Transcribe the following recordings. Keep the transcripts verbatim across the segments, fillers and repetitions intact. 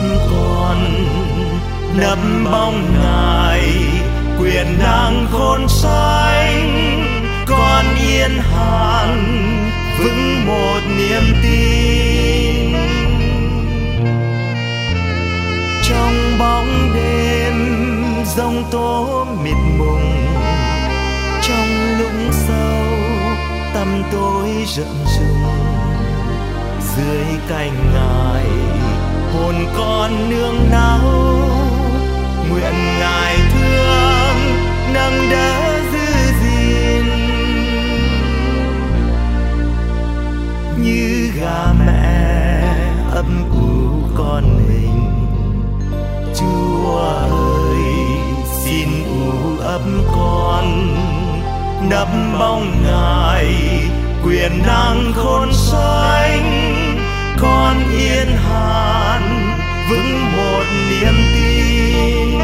con, nấp bóng Ngài quyền năng khôn sánh. Con yên hàn vững một niềm tin. Trong bóng đêm giông tố mịt mùng, trong lúc sâu tăm tối rợn rùng, dưới cánh Ngài hồn con nương náu. Nguyện Ngài thương nâng đỡ giữ gìn, như gà mẹ ấp ủ con mình. Chúa ơi xin ủ ấp con, nấp bóng Ngài quyền năng khôn sánh. Con yên hàn vững một niềm tin.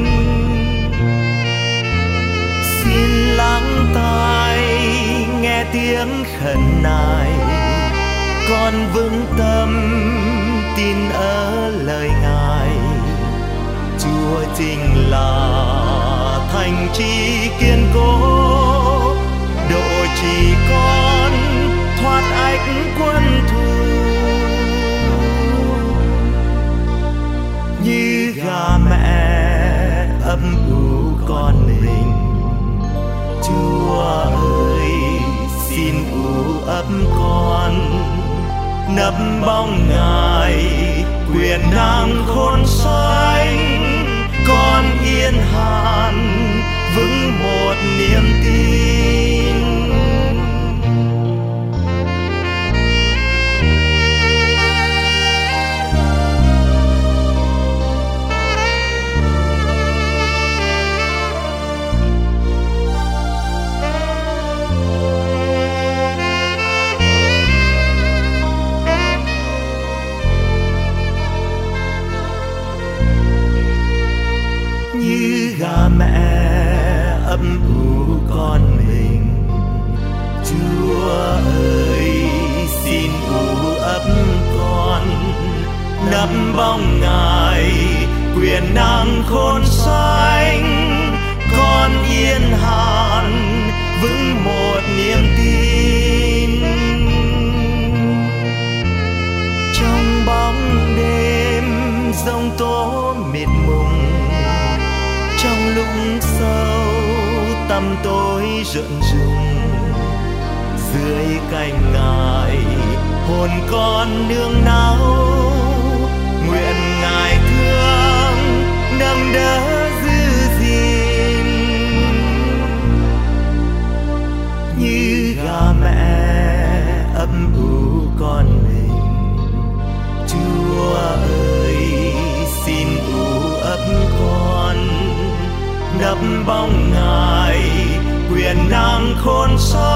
Xin lắng tai nghe tiếng khẩn nài, con vững tâm tin ở lời Ngài. Chúa chính là thành trì kiên cố, độ chỉ con thoát ách quân thù. Như gà mẹ ấp ủ con mình, Chúa ơi xin ủ ấp con, nấp bóng Ngài quyền năng khôn sánh. Con yên hàn vững một niềm tin. Như gà mẹ ấp ủ con mình, Chúa ơi xin ủ ấp con, nấp bóng Ngài quyền năng khôn sánh. Con yên hàn vững một niềm tin. Trong bóng đêm giông tố mịt mùng, trong lúc sâu tăm tối rợn rùng, dưới cánh Ngài hồn con nương náu. Nguyện Ngài thương nâng đỡ giữ gìn, như gà mẹ ấp ủ con mình. Chúa ơi xin ủ ấp con, nấp bóng Ngài quyền năng khôn sánh.